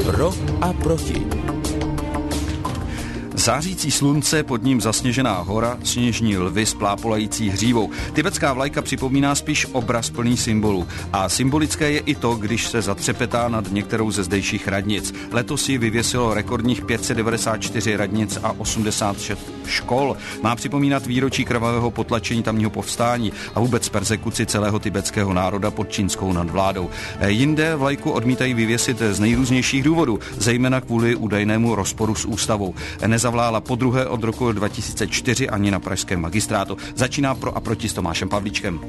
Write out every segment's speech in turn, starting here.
Pro a proti. Zářící slunce, pod ním zasněžená hora, sněžní lvy s plápolající hřívou. Tibetská vlajka připomíná spíš obraz plný symbolů. A symbolické je i to, když se zatřepetá nad některou ze zdejších radnic. Letos ji vyvěsilo rekordních 594 radnic a 86 škol. Má připomínat výročí krvavého potlačení tamního povstání a vůbec perzekuci celého tibetského národa pod čínskou nadvládou. Jinde vlajku odmítají vyvěsit z nejrůznějších důvodů, zejména kvůli údajnému rozporu s ústavou. Nezavlála podruhé od roku 2004 ani na pražském magistrátu. Začíná Pro a proti s Tomášem Pavlíčkem.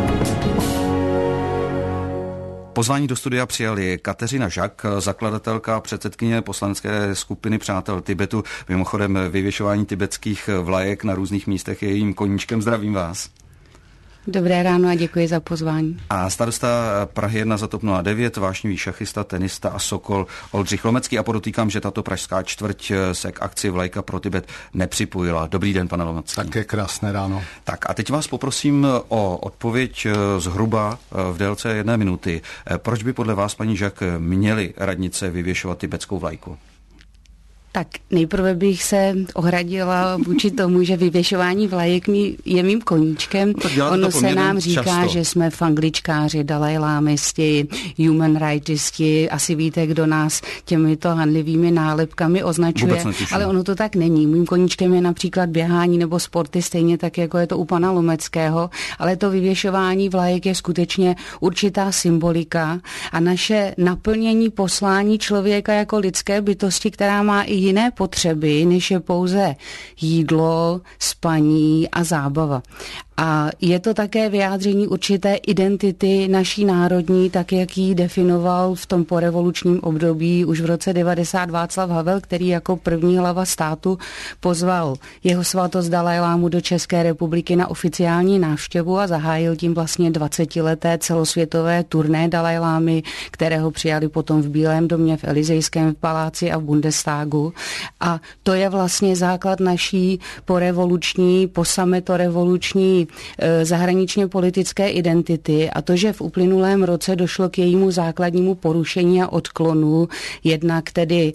Pozvání do studia přijali Kateřina Žak, zakladatelka, předsedkyně poslanecké skupiny Přátel Tibetu. Mimochodem vyvěšování tibetských vlajek na různých místech je jejím koníčkem. Zdravím vás. Dobré ráno a děkuji za pozvání. A starosta Prahy 1 za TOP 09, vášnivý šachista, tenista a sokol Oldřich Lomecký. A podotýkám, že tato pražská čtvrť se k akci Vlajka pro Tibet nepřipojila. Dobrý den, pane Lomecký. Také krásné ráno. Tak a teď vás poprosím o odpověď zhruba v délce 1 minuty. Proč by podle vás, paní Žak, měly radnice vyvěšovat tibetskou vlajku? Tak nejprve bych se ohradila vůči tomu, že vyvěšování vlajek je mým koníčkem. Ono se nám říká, často, že jsme fangličkáři, dalajlámisti, human rightisti. Asi víte, kdo nás těmito hanlivými nálepkami označuje. Ale ono to tak není. Mým koníčkem je například běhání nebo sporty, stejně tak, jako je to u pana Lomeckého. Ale to vyvěšování vlajek je skutečně určitá symbolika a naše naplnění poslání člověka jako lidské bytosti, která má i jiné potřeby, než je pouze jídlo, spaní a zábava. A je to také vyjádření určité identity naší národní, tak jak ji definoval v tom porevolučním období už v roce 90 Václav Havel, který jako první hlava státu pozval jeho svatost Dalajlámu do České republiky na oficiální návštěvu a zahájil tím vlastně 20leté celosvětové turné Dalajlámy, kterého přijali potom v Bílém domě, v Elizejském paláci a v Bundestagu. A to je vlastně základ naší porevoluční, posameto-revoluční zahraničně politické identity a to, že v uplynulém roce došlo k jejímu základnímu porušení a odklonu, jednak tedy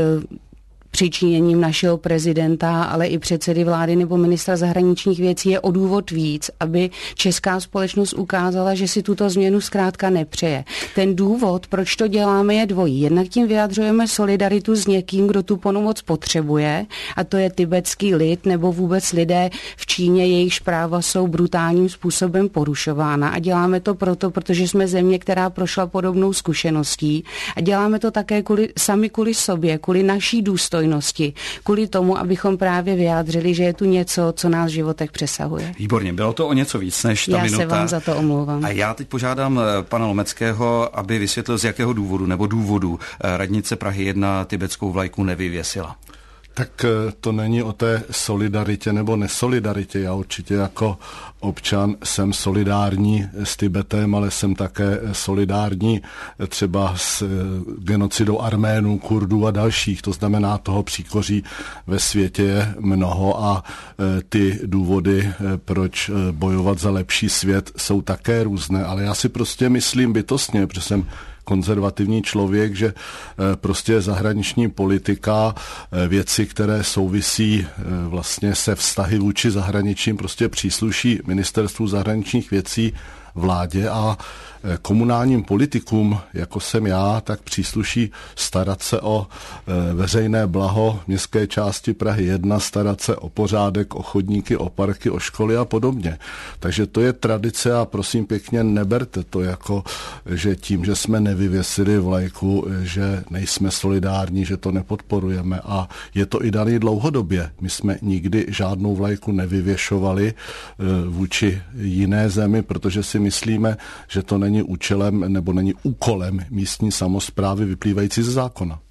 přičiněním našeho prezidenta, ale i předsedy vlády nebo ministra zahraničních věcí je o důvod víc, aby česká společnost ukázala, že si tuto změnu zkrátka nepřeje. Ten důvod, proč to děláme, je dvojí. Jednak tím vyjadřujeme solidaritu s někým, kdo tu pomoc potřebuje, a to je tibetský lid nebo vůbec lidé v Číně, jejichž práva jsou brutálním způsobem porušována. A děláme to proto, protože jsme země, která prošla podobnou zkušeností. A děláme to také sami kvůli sobě, kvůli naší důstojnosti, kvůli tomu, abychom právě vyjádřili, že je tu něco, co nás v životech přesahuje. Výborně, bylo to o něco víc než ta minuta. Já se vám za to omlouvám. A já teď požádám pana Lomeckého, aby vysvětlil, z jakého důvodu nebo důvodu radnice Prahy 1 tibetskou vlajku nevyvěsila. Tak to není o té solidaritě nebo nesolidaritě. Já určitě jako občan jsem solidární s Tibetem, ale jsem také solidární třeba s genocidou Arménů, Kurdů a dalších. To znamená, toho příkoří ve světě je mnoho a ty důvody, proč bojovat za lepší svět, jsou také různé. Ale já si prostě myslím bytostně, protože jsem konzervativní člověk, že prostě zahraniční politika, věci, které souvisí vlastně se vztahy vůči zahraničím, prostě přísluší ministerstvu zahraničních věcí, vládě a komunálním politikům, jako jsem já, tak přísluší starat se o veřejné blaho městské části Prahy 1, starat se o pořádek, o chodníky, o parky, o školy a podobně. Takže to je tradice a prosím pěkně, neberte to jako, že tím, že jsme nevyvěsili vlajku, že nejsme solidární, že to nepodporujeme a je to i daný dlouhodobě. My jsme nikdy žádnou vlajku nevyvěšovali vůči jiné zemi, protože si myslíme, že to není účelem nebo není úkolem místní samosprávy vyplývající ze zákona.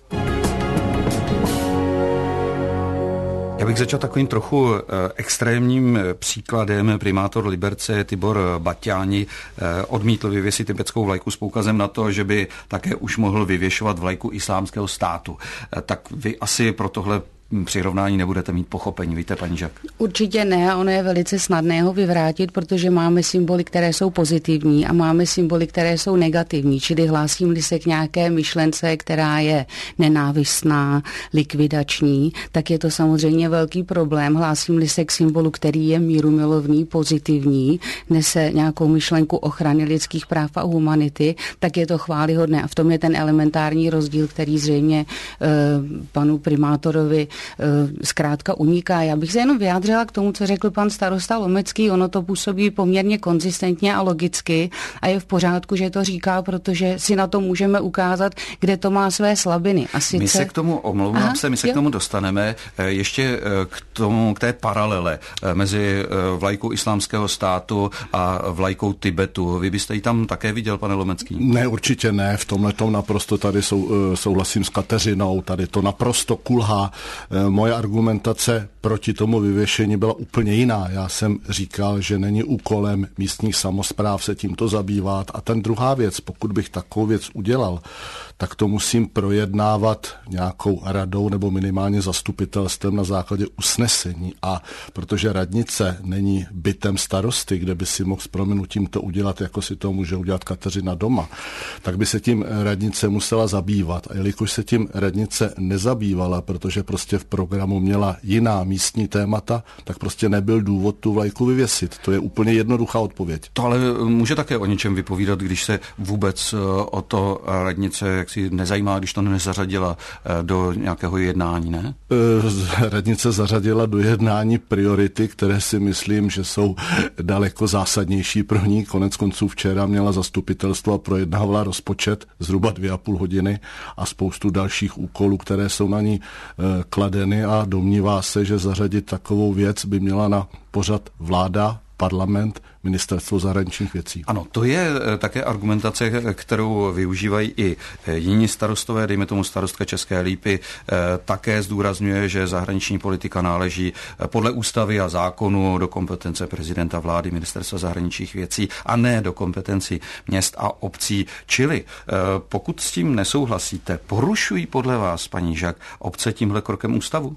Já bych začal takovým trochu extrémním příkladem. Primátor Liberce Tibor Baťáni odmítl vyvěsit tibetskou vlajku s poukazem na to, že by také už mohl vyvěšovat vlajku Islámského státu. Tak vy asi pro tohle přirovnání nebudete mít pochopení, víte, paní Žak? Určitě ne, ono je velice snadné ho vyvrátit, protože máme symboly, které jsou pozitivní a máme symboly, které jsou negativní, čili hlásím-li se k nějaké myšlence, která je nenávistná, likvidační, tak je to samozřejmě velký problém. Hlásím-li se k symbolu, který je mírumilovný, pozitivní, nese nějakou myšlenku ochrany lidských práv a humanity, tak je to chvályhodné. A v tom je ten elementární rozdíl, který zřejmě panu primátorovi zkrátka uniká. Já bych se jenom vyjádřila k tomu, co řekl pan starosta Lomecký. Ono to působí poměrně konzistentně a logicky a je v pořádku, že to říká, protože si na to můžeme ukázat, kde to má své slabiny. A sice... My se k tomu, omlouvám se, my se k tomu dostaneme. Ještě k té paralele mezi vlajkou Islámského státu a vlajkou Tibetu. Vy byste ji tam také viděl, pane Lomecký? Ne, určitě ne. V tomhletom naprosto tady souhlasím s Kateřinou. Tady to naprosto kulhá. Moje argumentace proti tomu vyvěšení byla úplně jiná. Já jsem říkal, že není úkolem místních samospráv se tímto zabývat. A ten druhá věc, pokud bych takovou věc udělal, tak to musím projednávat nějakou radou nebo minimálně zastupitelstvem na základě usnesení. A protože radnice není bytem starosty, kde by si mohl s prominutím to udělat, jako si to může udělat Kateřina doma, tak by se tím radnice musela zabývat. A jelikož se tím radnice nezabývala, protože prostě v programu měla jiná místní témata, tak prostě nebyl důvod tu vlajku vyvěsit. To je úplně jednoduchá odpověď. To ale může také o něčem vypovídat, když se vůbec o to radnice jaksi nezajímá, když to nezařadila do nějakého jednání, ne? Radnice zařadila do jednání priority, které si myslím, že jsou daleko zásadnější pro ní. Koneckonců včera měla zastupitelstvo a projednávala rozpočet zhruba 2,5 hodiny a spoustu dalších úkolů, které jsou na ní kladeny a domnívá se, že zařadit takovou věc by měla na pořad vláda, parlament, ministerstvo zahraničních věcí. Ano, to je také argumentace, kterou využívají i jiní starostové, dejme tomu starostka České Lípy, také zdůrazňuje, že zahraniční politika náleží podle ústavy a zákonu do kompetence prezidenta vlády, ministerstva zahraničních věcí a ne do kompetencí měst a obcí. Čili pokud s tím nesouhlasíte, porušují podle vás, paní Žak, obce tímhle krokem ústavu?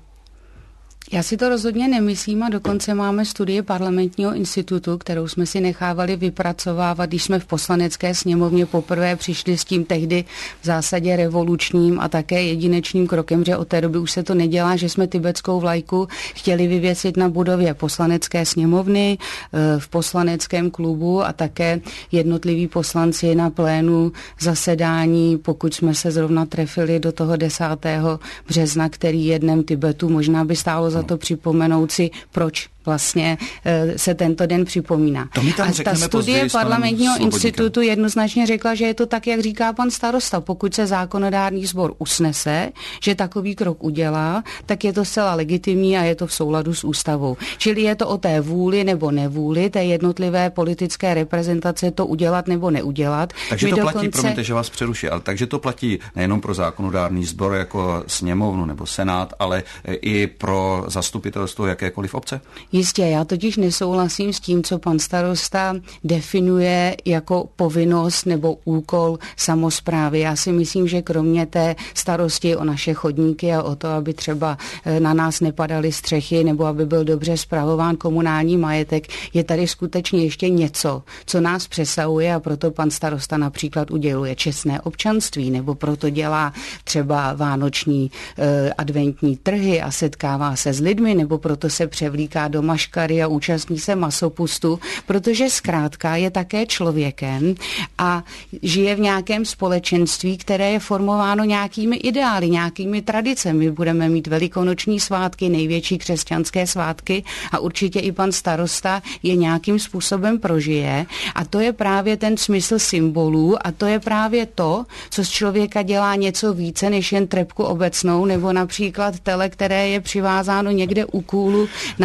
Já si to rozhodně nemyslím a dokonce máme studii Parlamentního institutu, kterou jsme si nechávali vypracovávat, když jsme v Poslanecké sněmovně poprvé přišli s tím tehdy v zásadě revolučním a také jedinečným krokem, že od té doby už se to nedělá, že jsme tibetskou vlajku chtěli vyvěsit na budově Poslanecké sněmovny, v poslaneckém klubu a také jednotliví poslanci na plénu zasedání, pokud jsme se zrovna trefili do toho 10. března, který je dnem Tibetu, možná by stálo za to připomenout si, proč vlastně se tento den připomíná. A ta studie Parlamentního institutu jednoznačně řekla, že je to tak, jak říká pan starosta. Pokud se zákonodárný sbor usnese, že takový krok udělá, tak je to zcela legitimní a je to v souladu s ústavou. Čili je to o té vůli nebo nevůli té jednotlivé politické reprezentace to udělat nebo neudělat. Takže to platí, promiňte, že vás přeruší, ale takže to platí nejenom pro zákonodárný sbor jako sněmovnu nebo senát, ale i pro zastupitelstvo jakékoliv obce? Jistě, já totiž nesouhlasím s tím, co pan starosta definuje jako povinnost nebo úkol samosprávy. Já si myslím, že kromě té starosti o naše chodníky a o to, aby třeba na nás nepadaly střechy nebo aby byl dobře spravován komunální majetek, je tady skutečně ještě něco, co nás přesahuje a proto pan starosta například uděluje čestné občanství nebo proto dělá třeba vánoční adventní trhy a setkává se s lidmi nebo proto se převlíká do maškary a účastní se masopustu, protože zkrátka je také člověkem a žije v nějakém společenství, které je formováno nějakými ideály, nějakými tradicemi. Budeme mít velikonoční svátky, největší křesťanské svátky a určitě i pan starosta je nějakým způsobem prožije a to je právě ten smysl symbolů a to je právě to, co z člověka dělá něco více než jen trepku obecnou nebo například tele, které je přivázáno někde u kůlu na stráni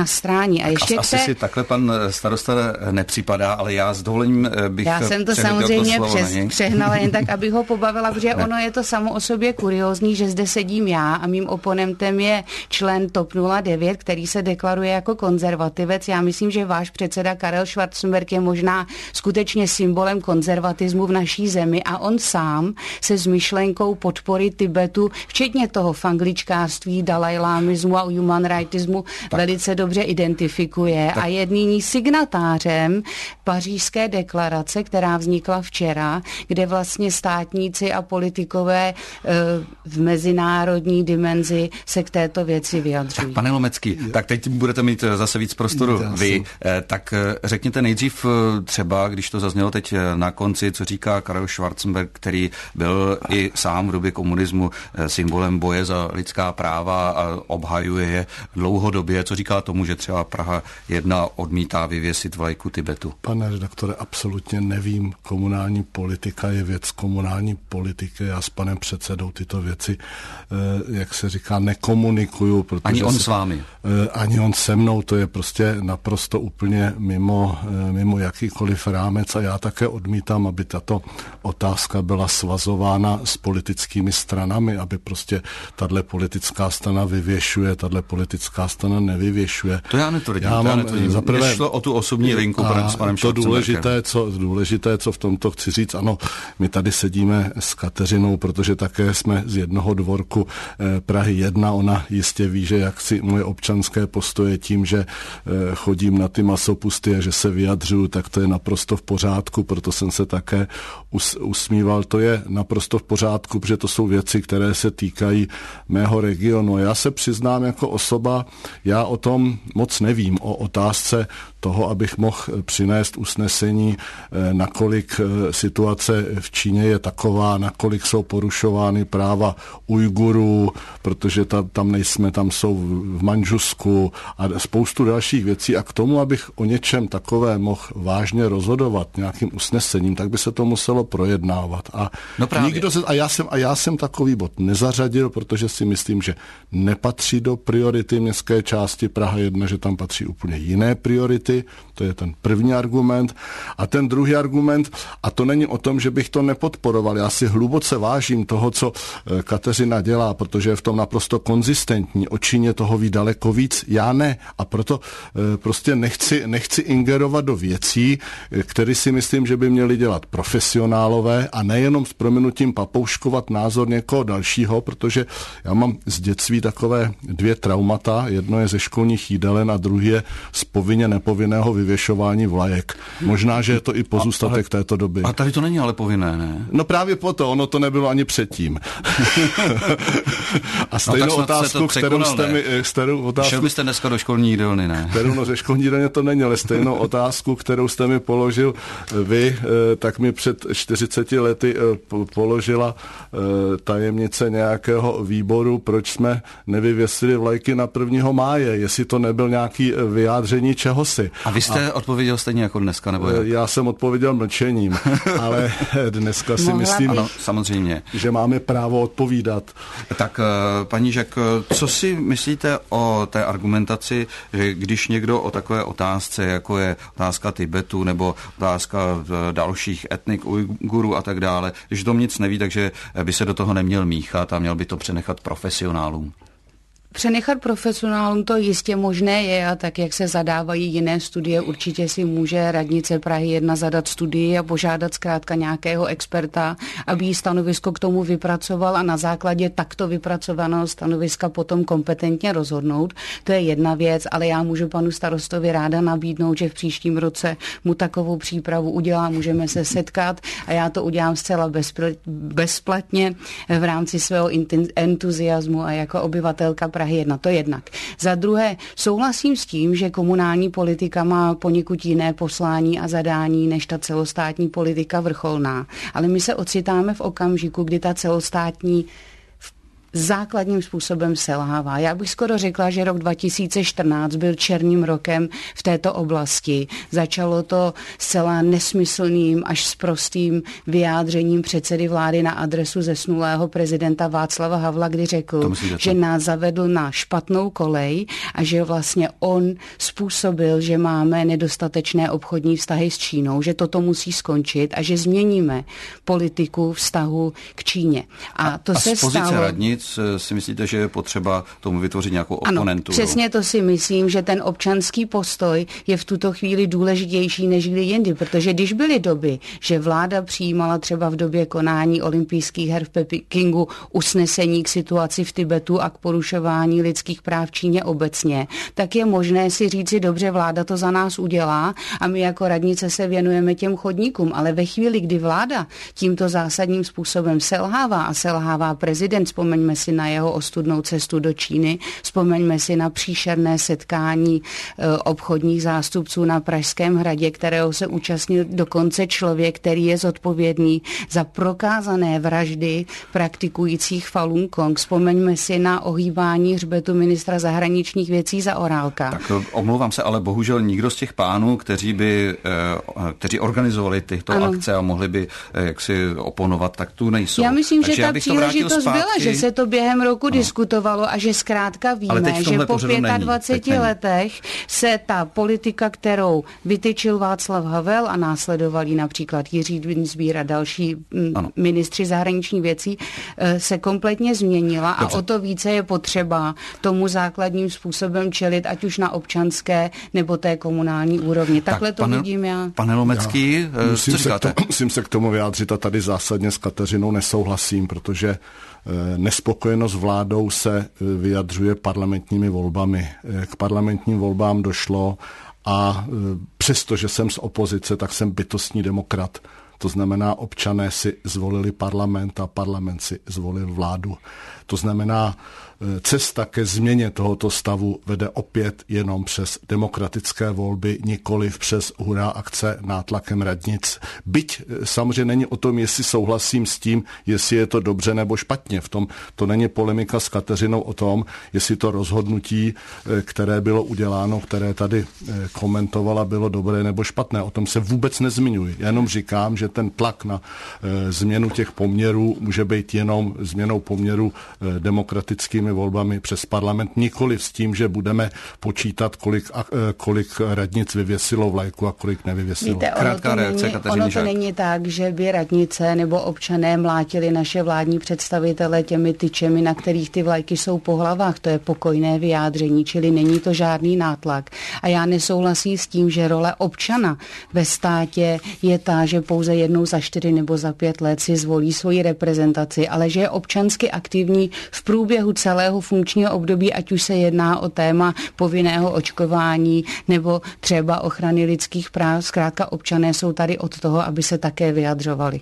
poslání. A ještě asi si takhle pan starosta nepřipadá, ale já s dovolením bych... Já jsem to samozřejmě přehnala jen tak, abych ho pobavila, protože ono je to samo o sobě kuriózní, že zde sedím já a mým oponentem je člen TOP 09, který se deklaruje jako konzervativec. Já myslím, že váš předseda Karel Schwarzenberg je možná skutečně symbolem konzervatismu v naší zemi a on sám se s myšlenkou podpory Tibetu, včetně toho fangličkářství, dalajlámismu a human rightismu velice dobře identifikuje a je nyní signatářem Pařížské deklarace, která vznikla včera, kde vlastně státníci a politikové v mezinárodní dimenzi se k této věci vyjadřují. Tak, pane Lomecký, tak teď budete mít zase víc prostoru vy, tak řekněte nejdřív třeba, když to zaznělo teď na konci, co říká Karel Schwarzenberg, který byl i sám v době komunismu symbolem boje za lidská práva a obhajuje je dlouhodobě, co říká tomu, že třeba Praha 1 odmítá vyvěsit vlajku Tibetu. Pane redaktore, absolutně nevím. Komunální politika je věc komunální politiky. Já s panem předsedou tyto věci, jak se říká, nekomunikuju. Protože ani on s vámi? Ani on se mnou, to je prostě naprosto úplně mimo jakýkoliv rámec a já také odmítám, aby tato otázka byla svazována s politickými stranami, aby prostě tato politická strana vyvěšuje, tato politická strana nevyvěšuje. To já netvrdím. Zaprvé, šlo o tu osobní linku s panem Schwarzenbergem. Důležité, co v tomto chci říct, ano, my tady sedíme s Kateřinou, protože také jsme z jednoho dvorku Prahy 1, ona jistě ví, že jak si moje občanské postoje tím, že chodím na ty masopusty a že se vyjadřuju, tak to je naprosto v pořádku, proto jsem se také usmíval. To je naprosto v pořádku, protože to jsou věci, které se týkají mého regionu. Já se přiznám jako osoba, já o tom moc nevím, o otázce toho, abych mohl přinést usnesení, nakolik situace v Číně je taková, nakolik jsou porušovány práva Ujgurů, protože tam nejsme, tam jsou v Mandžusku a spoustu dalších věcí a k tomu, abych o něčem takové mohl vážně rozhodovat nějakým usnesením, tak by se to muselo projednávat. A já jsem takový bod nezařadil, protože si myslím, že nepatří do priority městské části Praha 1, že tam patří úplně jiné priority. To je ten první argument. A ten druhý argument, a to není o tom, že bych to nepodporoval. Já si hluboce vážím toho, co Kateřina dělá, protože je v tom naprosto konzistentní. O Číně toho ví daleko víc, já ne. A proto prostě nechci ingerovat do věcí, které si myslím, že by měli dělat profesionálové a nejenom s prominutím papouškovat názor někoho dalšího, protože já mám z dětství takové 2 traumata. Jedno je ze školních jídelen a druhý je z povinně nepovinného vyvěšování vlajek. Možná, že je to i pozůstatek této doby. A tady to není ale povinné, ne? No právě proto, ono to nebylo ani předtím. A stejnou otázku, kterou jste mi... Šel byste dneska do školní jídelny, ne? Ze školní jídelny to není, ale stejnou otázku, kterou jste mi položil vy, tak mi před 40 lety položila tajemnice nějakého výboru, proč jsme nevyvěsili vlajky na 1. máje, jestli to nebyl nějaký vyjádření čehosi. A vy jste odpověděl stejně jako dneska, nebo jak? Já jsem odpověděl mlčením, ale dneska si myslím, ano, samozřejmě, že máme právo odpovídat. Tak paní Žek, co si myslíte o té argumentaci, že když někdo o takové otázce, jako je otázka Tibetu nebo otázka dalších etnik Ujgurů a tak dále, když tom nic neví, takže by se do toho neměl míchat a měl by to přenechat profesionálům? Přenechat profesionálům to jistě možné je a tak, jak se zadávají jiné studie, určitě si může radnice Prahy 1 zadat studii a požádat zkrátka nějakého experta, aby jí stanovisko k tomu vypracoval a na základě takto vypracovaného stanoviska potom kompetentně rozhodnout. To je jedna věc, ale já můžu panu starostovi ráda nabídnout, že v příštím roce mu takovou přípravu udělám, můžeme se setkat a já to udělám zcela bezplatně v rámci svého entuziasmu a jako obyvatelka Prahy 1, to jednak. Za druhé, souhlasím s tím, že komunální politika má poněkud jiné poslání a zadání než ta celostátní politika vrcholná. Ale my se ocitáme v okamžiku, kdy ta celostátní základním způsobem selhává. Já bych skoro řekla, že rok 2014 byl černým rokem v této oblasti. Začalo to zcela nesmyslným až sprostým vyjádřením předsedy vlády na adresu zesnulého prezidenta Václava Havla, kdy řekl, že nás zavedl na špatnou kolej a že vlastně on způsobil, že máme nedostatečné obchodní vztahy s Čínou, že toto musí skončit a že změníme politiku vztahu k Číně. A to se z pozice stalo. radnic si myslíte, že je potřeba tomu vytvořit nějakou oponenturu? Ano, přesně to si myslím, že ten občanský postoj je v tuto chvíli důležitější než kdy jindy, protože když byly doby, že vláda přijímala třeba v době konání olympijských her v Pekingu usnesení k situaci v Tibetu a k porušování lidských práv v Číně obecně, tak je možné si říci, dobře, vláda to za nás udělá a my jako radnice se věnujeme těm chodníkům, ale ve chvíli, kdy vláda tímto zásadním způsobem selhává a selhává prezident, vzpomeňme si na jeho ostudnou cestu do Číny, vzpomeňme si na příšerné setkání obchodních zástupců na Pražském hradě, kterého se účastnil dokonce člověk, který je zodpovědný za prokázané vraždy praktikujících Falun Gong. Vzpomeňme si na ohýbání hřbetu ministra zahraničních věcí Zaorálka. Tak omlouvám se, ale bohužel nikdo z těch pánů, kteří organizovali tyto akce a mohli by jaksi oponovat, tak tu nejsou. Já myslím, že ta příležitost byla, že se to během roku diskutovalo a že zkrátka víme, že po 25 letech se ta politika, kterou vytyčil Václav Havel a následovali například Jiří Dienstbier a další ministři zahraničních věcí, se kompletně změnila. Dobře. A o to více je potřeba tomu základním způsobem čelit, ať už na občanské nebo té komunální úrovni. Takhle to vidím já. Pane Lomecký, co říkáte? Musím se k tomu vyjádřit a tady zásadně s Kateřinou nesouhlasím, protože nespokojenost vládou se vyjadřuje parlamentními volbami. K parlamentním volbám došlo a přestože jsem z opozice, tak jsem bytostný demokrat. To znamená, občané si zvolili parlament a parlament si zvolil vládu. To znamená, cesta ke změně tohoto stavu vede opět jenom přes demokratické volby, nikoliv přes hurá akce nátlakem radnic. Byť samozřejmě není o tom, jestli souhlasím s tím, jestli je to dobře nebo špatně. V tom to není polemika s Kateřinou o tom, jestli to rozhodnutí, které bylo uděláno, které tady komentovala, bylo dobré nebo špatné. O tom se vůbec nezmiňuji. Já jenom říkám, že ten tlak na změnu těch poměrů může být jenom změnou poměru demokratickými volbami přes parlament, nikoliv s tím, že budeme počítat, kolik radnic vyvěsilo vlajku a kolik nevyvěsilo. Víte, ono to není tak, že by radnice nebo občané mlátili naše vládní představitele těmi tyčemi, na kterých ty vlajky jsou po hlavách. To je pokojné vyjádření, čili není to žádný nátlak. A já nesouhlasím s tím, že role občana ve státě je ta, že pouze jednou za 4 nebo za 5 let si zvolí svoji reprezentaci, ale že je občansky aktivní v průběhu celého funkčního období, ať už se jedná o téma povinného očkování nebo třeba ochrany lidských práv. Zkrátka občané jsou tady od toho, aby se také vyjadřovali.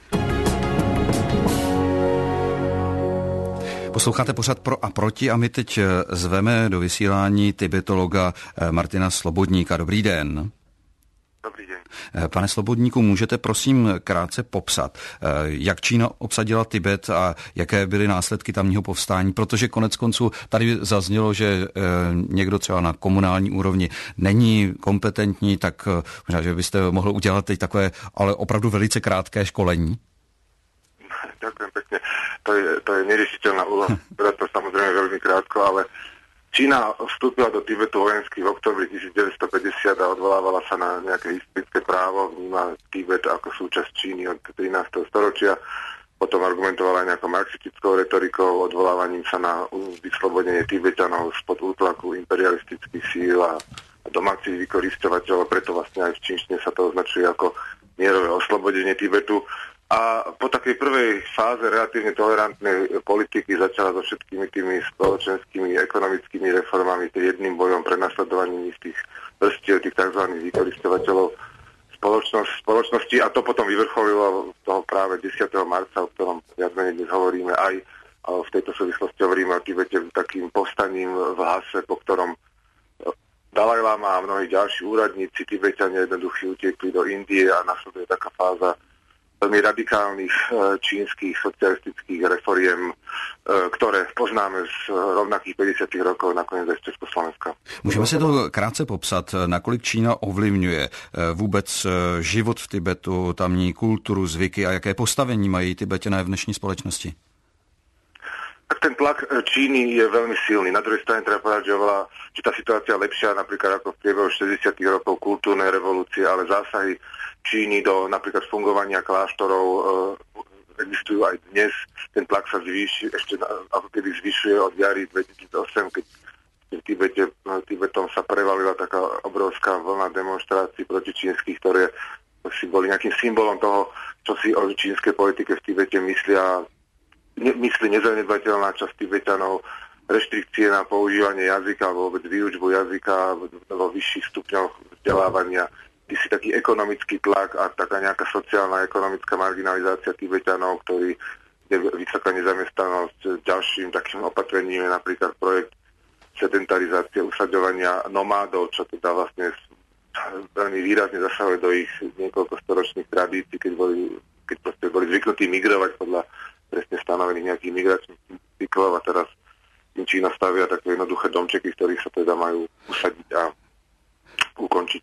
Posloucháte pořad Pro a proti a my teď zveme do vysílání tibetologa Martina Slobodníka. Dobrý den. Dobrý den. Pane Slobodníku, můžete prosím krátce popsat, jak Čína obsadila Tibet a jaké byly následky tamního povstání, protože konec konců tady zaznělo, že někdo třeba na komunální úrovni není kompetentní, tak možná, že byste mohl udělat teď takové, ale opravdu velice krátké školení. Ďakujem pekne. To je neriešiteľná úloha. Teda to samozrejme veľmi krátko, ale Čína vstúpila do Tibetu vojensky v oktobri 1950 a odvolávala sa na nejaké historické právo, vníma Tibet ako súčasť Číny od 13. storočia, potom argumentovala aj nejakou marxistickou retorikou, odvolávaním sa na vyslobodenie Tibetanov spod útlaku imperialistických síl a domácich vykorisťovateľov, preto vlastne aj v čínštine sa to označuje ako mierové oslobodenie Tibetu. A po takej prvej fáze relatívne tolerantnej politiky začala so všetkými tými spoločenskými, ekonomickými reformami, jedným bojom, prenasledovaním istých vrstiev, tých tzv. Vykorisťovateľov spoločnosti a to potom vyvrcholilo toho práve 10. marca, o ktorom viac menej dnes hovoríme aj v tejto súvislosti hovoríme o Tibete takým povstaním v Lhase, po ktorom Dalaj Lama a mnohí ďalší úradníci Tibetania jednoduchí utiekli do Indie a nasleduje taká fáza veľmi radikálnych čínskych socialistických reforiem, ktoré poznáme z rovnakých 50. rokov nakoniec aj z Československa. Můžeme si to krátce popsat, nakolik Čína ovlivňuje vůbec život v Tibetu, tamní kulturu, zvyky a jaké postavení mají Tibeťané v dnešní společnosti? Tak ten tlak Číny je veľmi silný. Na druhej strane treba povedať, že tá situácia lepšia napríklad ako v priebehu 60. rokov kultúrnej revolúcie, ale zásahy Číny do napríklad fungovania kláštorov existujú aj dnes. Ten tlak sa zvýši, ešte ako keby zvyšuje od jary 2008, keď Tibetom sa prevalila taká obrovská vlna demonštrácií proti čínskych, ktoré si boli nejakým symbolom toho, čo si o čínskej politike v Tibete myslí nezanedbateľná časť Tibetanov, reštrikcie na používanie jazyka alebo vôbec výučbu jazyka vo vyšších stupňoch vzdelávania, taký ekonomický tlak a taká nejaká sociálna ekonomická marginalizácia Tibetanov, ktorý je vysoká nezamestnanosť. Ďalším takým opatrením je napríklad projekt sedentarizácie, usaďovania nomádov, čo teda vlastne veľmi výrazne zasahuje do ich niekoľkostoročných tradícií, keď boli zvyknutí migrovať podľa presne stanovených nejakých migračných cyklov a teraz im Čína stavia také jednoduché domčeky, ktorých sa teda majú usadiť a ukončiť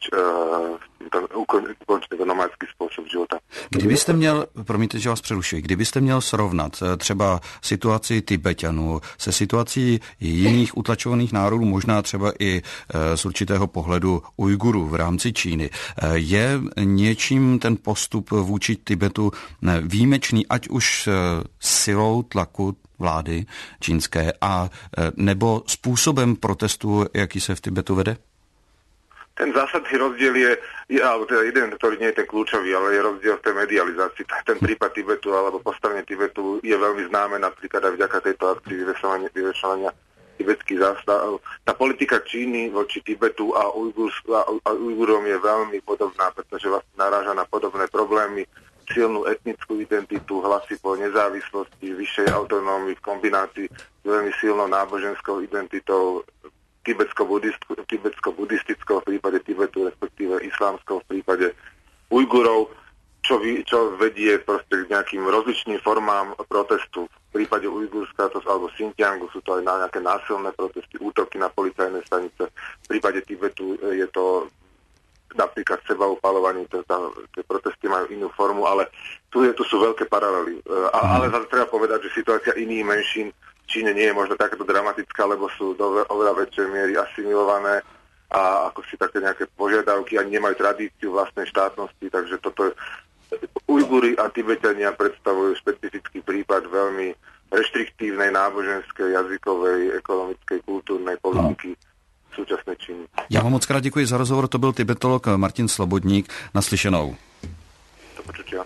ten nomádský způsob života. Kdybyste měl, promiňte, že vás přerušuji, kdybyste měl srovnat třeba situaci Tibeťanů se situací jiných utlačovaných národů, možná třeba i z určitého pohledu Ujgurů v rámci Číny, je něčím ten postup vůči Tibetu výjimečný, ať už silou tlaku vlády čínské a nebo způsobem protestu, jaký se v Tibetu vede? Ten zásadný rozdiel je alebo teda jeden, ktorý nie je ten kľúčový, ale je rozdiel v tej medializácii. Ten prípad Tibetu alebo postavenie Tibetu je veľmi známe napríklad aj vďaka tejto akcii vyvešovania tibetských zástav. Tá politika Číny voči Tibetu a Ujgurom je veľmi podobná, pretože vlastne naráža na podobné problémy, silnú etnickú identitu, hlasy po nezávislosti, vyššej autonómii v kombinácii s veľmi silnou náboženskou identitou, tibetsko-buddhistickou v prípade Tibetu, respektíve islámskou v prípade Ujgurov, čo vedie proste k nejakým rozličným formám protestu. V prípade Ujgurska alebo Xinjiangu sú to aj nejaké násilné protesty, útoky na policajné stanice. V prípade Tibetu je to napríklad sebaupáľovanie, tie protesty majú inú formu, ale tu sú veľké paralely. Ale zase treba povedať, že situácia iných menšín v Číne nie je možno takéto dramatická, lebo sú do oveľa väčšej miery asimilované a ako si také nejaké požiadavky ani nemajú tradíciu vlastnej štátnosti, takže toto Ujguri a Tibetania predstavujú špecifický prípad veľmi reštriktívnej náboženskej, jazykovej, ekonomickej, kultúrnej politiky současné Číny. Já vám moc krát děkuji za rozhovor, to byl tibetolog Martin Slobodník. Naslyšenou. Do počutia.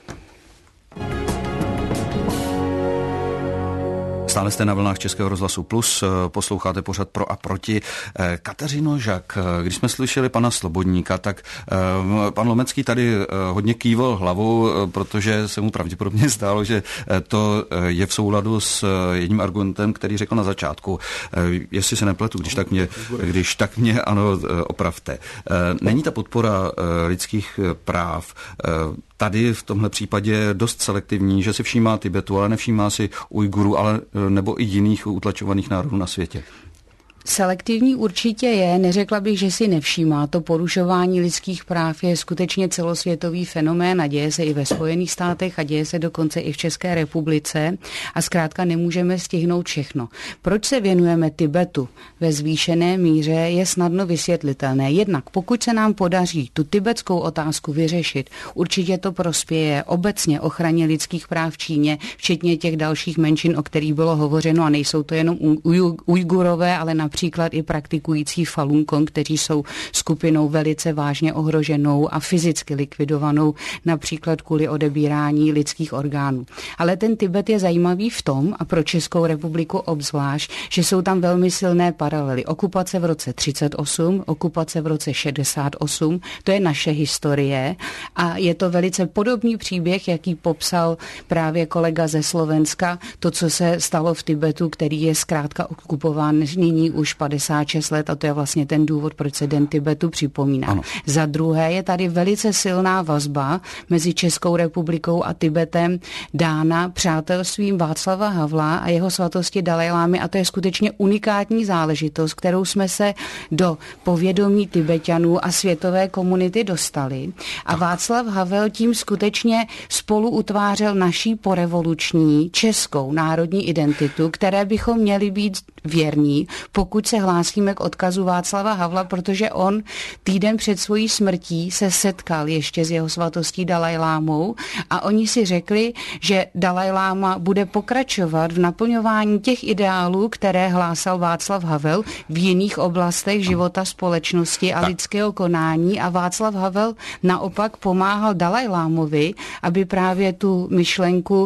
Stále jste na vlnách Českého rozhlasu Plus, posloucháte pořad Pro a proti. Kateřino Žak, když jsme slyšeli pana Slobodníka, tak pan Lomecký tady hodně kývil hlavou, protože se mu pravděpodobně zdálo, že to je v souladu s jedním argumentem, který řekl na začátku. Jestli se nepletu, když tak mě ano, opravte. Není ta podpora lidských práv tady v tomhle případě dost selektivní, že si všímá Tibetu, ale nevšímá si Ujgurů, ale nebo i jiných utlačovaných národů na světě? Selektivní určitě je, neřekla bych, že si nevšímá. To porušování lidských práv je skutečně celosvětový fenomén a děje se i ve Spojených státech a děje se dokonce i v České republice a zkrátka nemůžeme stihnout všechno. Proč se věnujeme Tibetu ve zvýšené míře je snadno vysvětlitelné. Jednak pokud se nám podaří tu tibetskou otázku vyřešit, určitě to prospěje obecně ochraně lidských práv v Číně, včetně těch dalších menšin, o kterých bylo hovořeno a nejsou to jenom Ujgurové, ale například i praktikující Falun Gong, kteří jsou skupinou velice vážně ohroženou a fyzicky likvidovanou, například kvůli odebírání lidských orgánů. Ale ten Tibet je zajímavý v tom, a pro Českou republiku obzvlášť, že jsou tam velmi silné paralely. Okupace v roce 38, okupace v roce 68, to je naše historie a je to velice podobný příběh, jaký popsal právě kolega ze Slovenska, to, co se stalo v Tibetu, který je zkrátka okupován nyní už 56 let a to je vlastně ten důvod, proč se Den Tibetu připomíná. Ano. Za druhé je tady velice silná vazba mezi Českou republikou a Tibetem dána přátelstvím Václava Havla a jeho svatosti Dalajlámy a to je skutečně unikátní záležitost, kterou jsme se do povědomí Tibeťanů a světové komunity dostali. A Václav Havel tím skutečně spolu utvářel naší porevoluční českou národní identitu, které bychom měli být věrní, pokud se hlásíme k odkazu Václava Havla, protože on týden před svojí smrtí se setkal ještě s jeho svatostí Dalajlámou a oni si řekli, že Dalajláma bude pokračovat v naplňování těch ideálů, které hlásal Václav Havel v jiných oblastech života společnosti a lidského konání a Václav Havel naopak pomáhal Dalajlámovi, aby právě tu myšlenku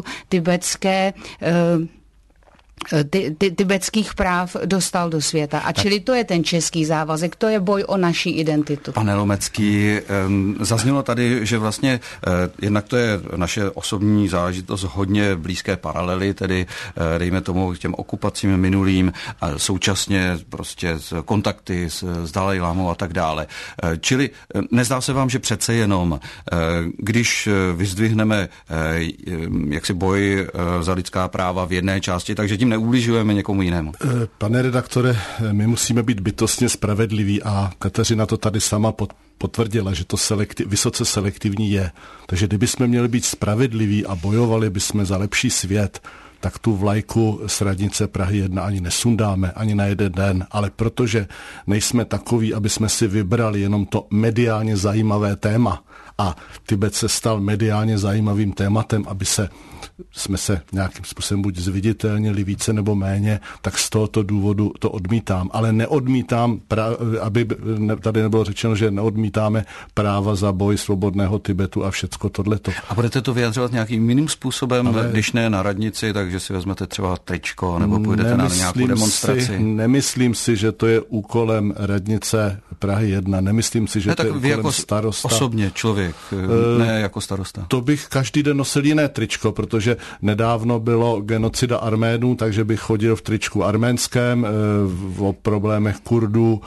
tibetských práv dostal do světa. A čili to je ten český závazek, to je boj o naši identitu. Pane Lomecký, zaznělo tady, že vlastně jednak to je naše osobní záležitost hodně blízké paralely, tedy dejme tomu k těm okupacím minulým a současně prostě kontakty s Dalajlámou a tak dále. Čili nezdá se vám, že přece jenom, když vyzdvihneme jaksi boj za lidská práva v jedné části, takže tím neubližujeme někomu jinému. Pane redaktore, my musíme být bytostně spravedliví a Kateřina to tady sama potvrdila, že to vysoce selektivní je. Takže kdybychom měli být spravedliví a bojovali bychom za lepší svět, tak tu vlajku z radnice Prahy 1 ani nesundáme, ani na jeden den, ale protože nejsme takoví, aby jsme si vybrali jenom to mediálně zajímavé téma a Tibet se stal mediálně zajímavým tématem, aby jsme se nějakým způsobem buď zviditelnili více nebo méně, tak z tohoto důvodu to odmítám. Ale neodmítám, aby tady nebylo řečeno, že neodmítáme práva za boj svobodného Tibetu a všecko tohleto. A budete to vyjadřovat nějakým jiným způsobem, ale když ne na radnici, takže si vezmete třeba tričko nebo půjdete na nějakou demonstraci? Nemyslím si, že to je úkolem radnice Prahy 1. Nemyslím si, že ne, to je úkolem jako starosta. Osobně člověk, ne jako starosta. To bych každý den nosil jiné tričko, protože nedávno bylo genocida Arménů, takže bych chodil v tričku arménském, o problémech Kurdů,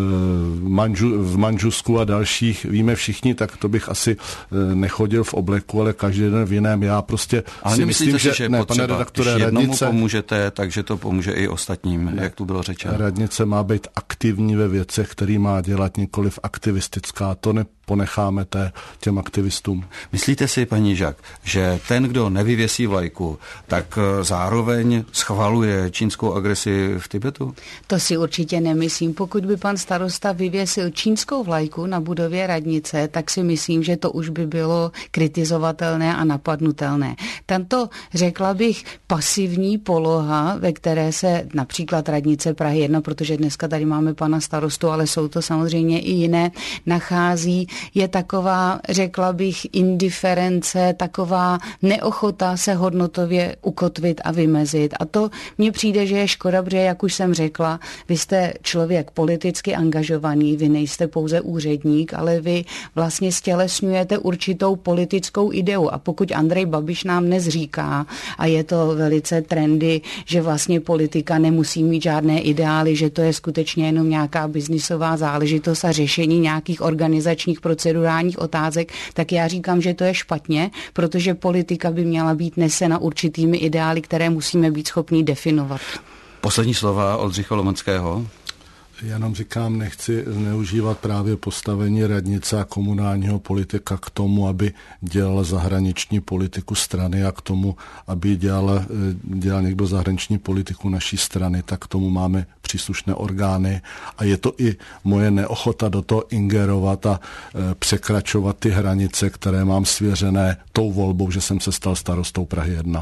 v Mandžusku a dalších víme všichni, tak to bych asi nechodil v obleku, ale každý den v jiném. Já prostě ale si myslím, že ne, pane redaktore, když jednomu pomůžete, takže to pomůže i ostatním, jak tu bylo řečeno. Radnice má být aktivní ve věcech, který má dělat, nikoliv aktivistická. To neponecháme těm aktivistům. Myslíte si, paní Žak, že ten, kdo nevyvěsí vlajku, tak zároveň schvaluje čínskou agresi v Tibetu? To si určitě nemyslím. Pokud by pan starosta vyvěsil čínskou vlajku na budově radnice, tak si myslím, že to už by bylo kritizovatelné a napadnutelné. Tento, řekla bych, pasivní poloha, ve které se například radnice Prahy 1, protože dneska tady máme pana starostu, ale jsou to samozřejmě i jiné, nachází, je taková, řekla bych, indiference, taková neochota se hodnotově ukotvit a vymezit. A to mně přijde, že je škoda, protože, jak už jsem řekla, vy jste člověk politicky angažovaný, vy nejste pouze úředník, ale vy vlastně stělesňujete určitou politickou ideu. A pokud Andrej Babiš nám dnes říká, a je to velice trendy, že vlastně politika nemusí mít žádné ideály, že to je skutečně jenom nějaká biznisová záležitost a řešení nějakých organizačních procedurálních otázek, tak já říkám, že to je špatně, protože politika by měla být nesena určitými ideály, které musíme být schopni definovat. Poslední slova Oldřicha Lomeckého. Já jenom říkám, nechci zneužívat právě postavení radnice a komunálního politika k tomu, aby dělal zahraniční politiku strany a k tomu, aby dělal někdo zahraniční politiku naší strany, tak k tomu máme příslušné orgány a je to i moje neochota do toho ingerovat a překračovat ty hranice, které mám svěřené tou volbou, že jsem se stal starostou Prahy 1.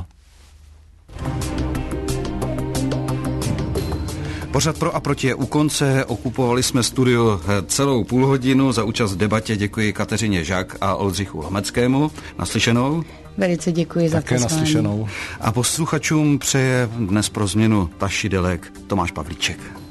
Pořad Pro a proti je u konce, okupovali jsme studio celou půlhodinu, za účast v debatě děkuji Kateřině Žak a Oldřichu Lomeckému. Naslyšenou. Velice děkuji za pozvání. Také naslyšenou. A posluchačům přeje dnes pro změnu tašidelek Tomáš Pavlíček.